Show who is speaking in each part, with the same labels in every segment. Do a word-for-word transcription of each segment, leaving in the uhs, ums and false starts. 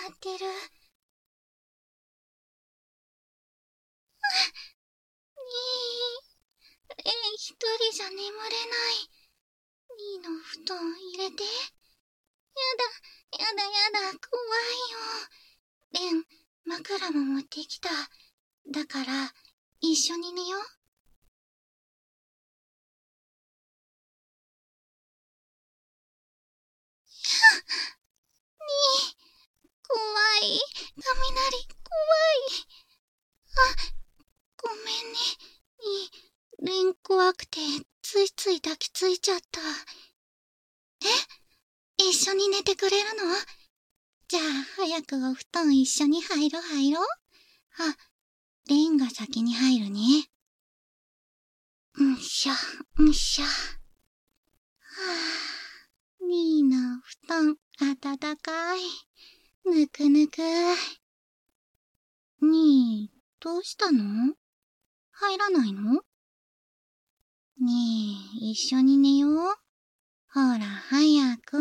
Speaker 1: ってる。にー、レン一人じゃ眠れない。にーの布団入れて。やだ、やだやだ、怖いよ。レン、枕も持ってきた。だから、一緒に寝よう。にー、怖い。雷、怖い。あ、ごめんね。にー、レン怖くて、ついつい抱きついちゃった。え？一緒に寝てくれるの？じゃあ、早くお布団一緒に入ろ入ろ。あ、レンが先に入るね。んしょ、んしょ。はぁ、にーの布団、あたたかい。ぬくぬく。にー、どうしたの？入らないの？にー、一緒に寝よう。ほら、早く。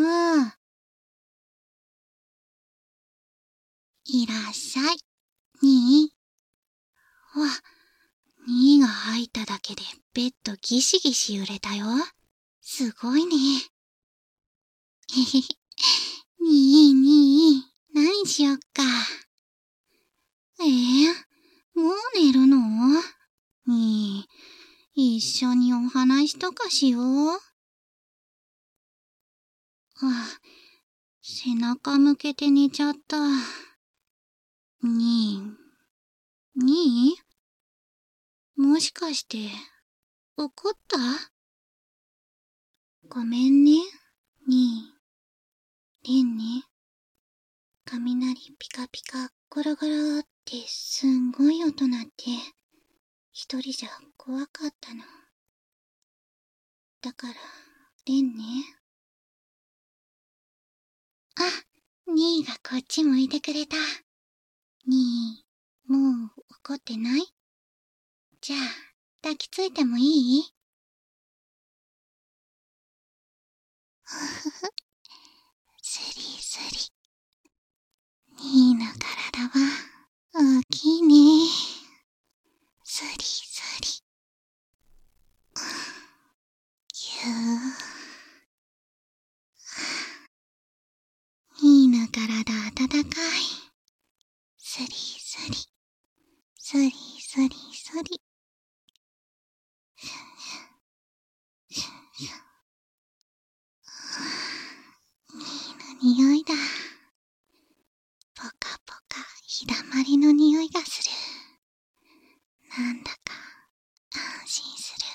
Speaker 1: いらっしゃい、にー。わ、にーが入っただけでベッドギシギシ揺れたよ。すごいね。へへへ。にーにー、何しよっか。えー、もう寝るの？にー、一緒にお話とかしよう。あ、背中向けて寝ちゃった。にー、にー、もしかして、怒った？ごめんね、にー。レンね。雷ピカピカゴロゴロってすんごい音鳴って、一人じゃ怖かったの。だから、レンね。あ、にーがこっち向いてくれた。にー、もう怒ってない？じゃあ、抱きついてもいい？ふふふ。スリスリ。にーの体は大きいね。スリスリ。ぎゅー。にーの体温かい。スリスリ。スリスリスリ。にーの匂いだ。ポカポカ日だまりの匂いがする。なんだか安心する。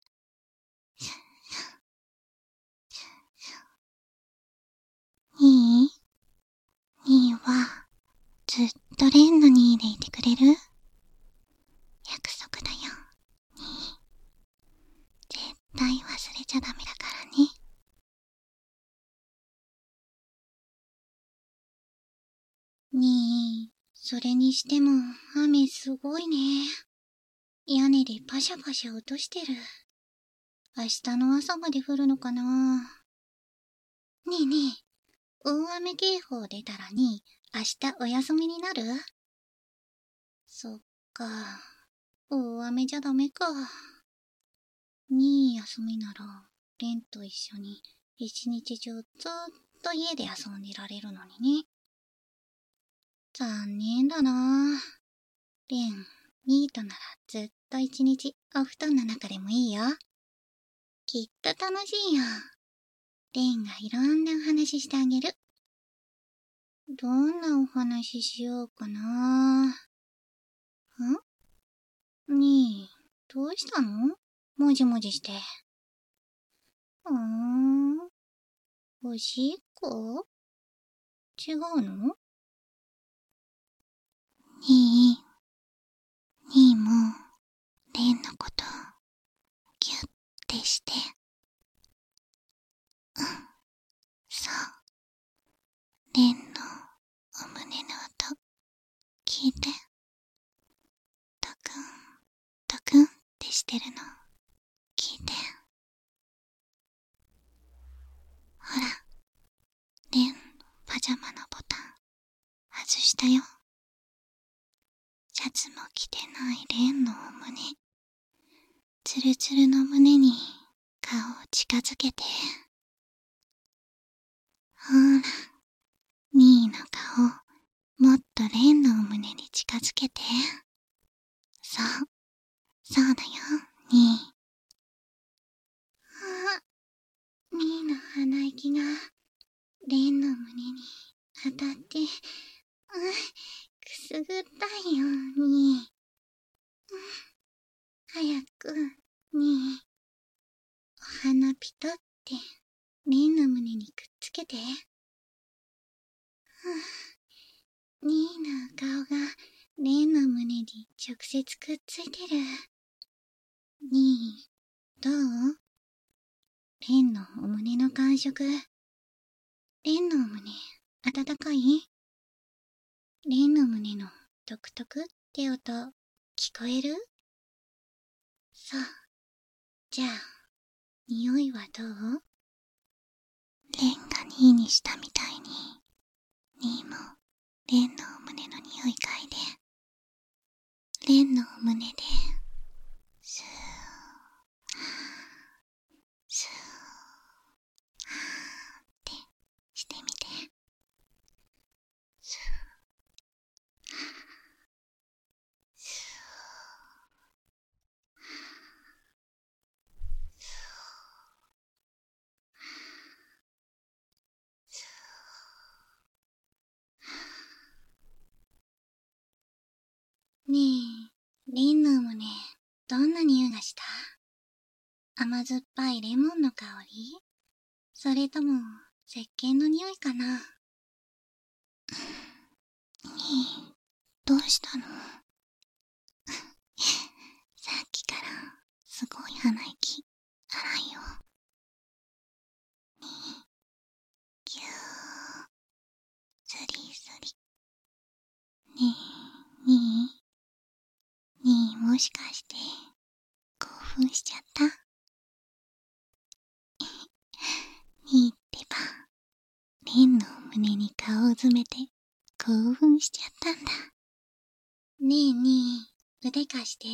Speaker 1: にー？にーはずっとレンのにーでいてくれる？約束だよ、にー。絶対忘れちゃダメだからね。にー、それにしても雨すごいね。屋根でパシャパシャ落としてる。明日の朝まで降るのかな？ねえねえ、大雨警報出たらにー、明日お休みになる？そっか、大雨じゃダメか。にー休みなら、レンと一緒に一日中ずっと家で遊んでられるのにね。残念だな。レン、ニーとならずっと一日お布団の中でもいいよ。きっと楽しいよ。レンがいろんなお話してあげる。どんなお話しようかな。ん？にー、どうしたの？もじもじして。うーん。おしっこ？違うの？にー、にーも、レンのこと、ぎゅってして。うん、そう。レンのお胸の音、聞いて。ドクン、ドクンってしてるの、聞いて。ほら、レン、パジャマのボタン、 きてないレンのお胸。ツルツルの胸に顔を近づけて。ほら、ニーの顔、もっとレンのお胸に近づけて。そう、そうだよ、ニー。あ、ニーの鼻息がレンの胸に当たって、うん、くすぐったいよ、ニー。うん、早く、ニー。お鼻ピタってレンの胸にくっつけて。ニーの顔がレンの胸に直接くっついてる。ニー、どう？レンのお胸の感触。レンのお胸、温かい？レンの胸のトクトクって音、聞こえる？そう。じゃあ、匂いはどう？レンがニーにしたみたいに、ニーもレンのお胸の匂い嗅いで、レンのお胸で、スー、スー、ってしてみて。スー、スー。ねえ、レンのお胸、どんな匂いがした？甘酸っぱいレモンの香り？それとも、石鹸の匂いかな？にえ、どうしたの？さっきから、すごい鼻息、荒いよ。にえ、ぎゅー、スリスリ。ねえ、にえ、にえ、もしかして、興奮しちゃった？にえってば、レンのお胸に顔を詰めて、興奮しちゃったんだ。ねえにえ、腕貸して。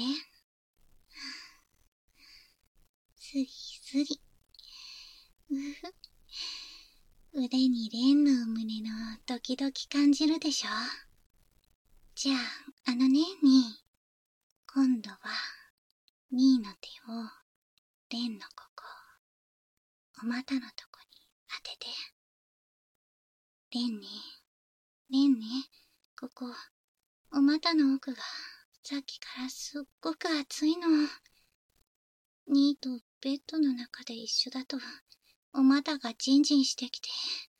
Speaker 1: スリスリ。うふ。腕にレンのお胸のドキドキ感じるでしょ？じゃあ、あのね、にえ。今度は、にえの手を、レンのここ、お股のとこに当てて。レンね、レンね、ここ、お股の奥が、さっきからすっごく熱いの。にえとベッドの中で一緒だと、お股がジンジンしてきて。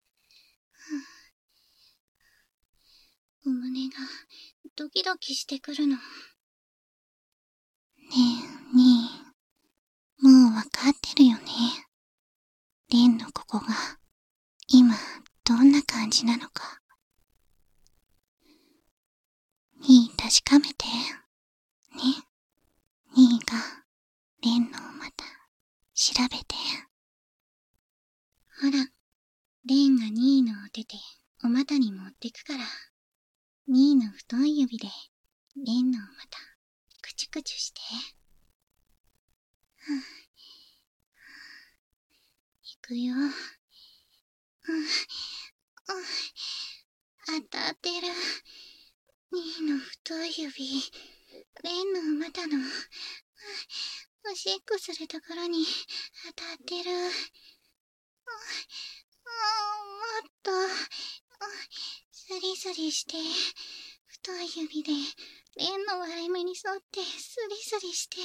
Speaker 1: お胸が、ドキドキしてくるの。ねえ、にえ、もうわかってるよね。レンのここが、今、どんな感じなのか。にえ、確かめて。ね。にえが、レンのお股、調べて。ほら、レンがにえのお手で、お股に持ってくから。にえの太い指で、レンのお股、くちゅくちゅして。いくよ。うん、うん、当たってる。にえの太い指、レンのお股の、おしっこするところに当たってる。もっと、スリスリして、太い指で、レンの割れ目に沿ってスリスリして。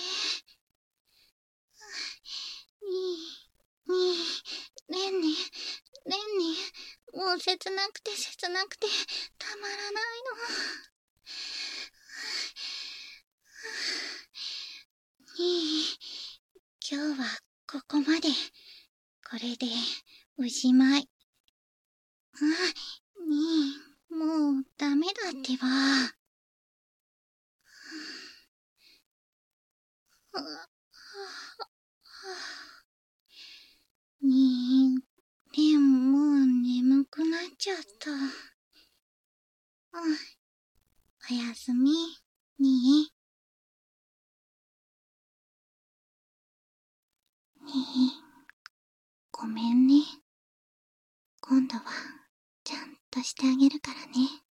Speaker 1: にえ、にえ、レンね、レンね、もう切なくて切なくて、たまらないの。にえ、今日はここまで。これで、おしまい。あ、にえ、もうダメだってば。にえ、レンもう眠くなっちゃった。うん、おやすみ、にえ。 ごめんね。今度はちゃんとしてあげるからね。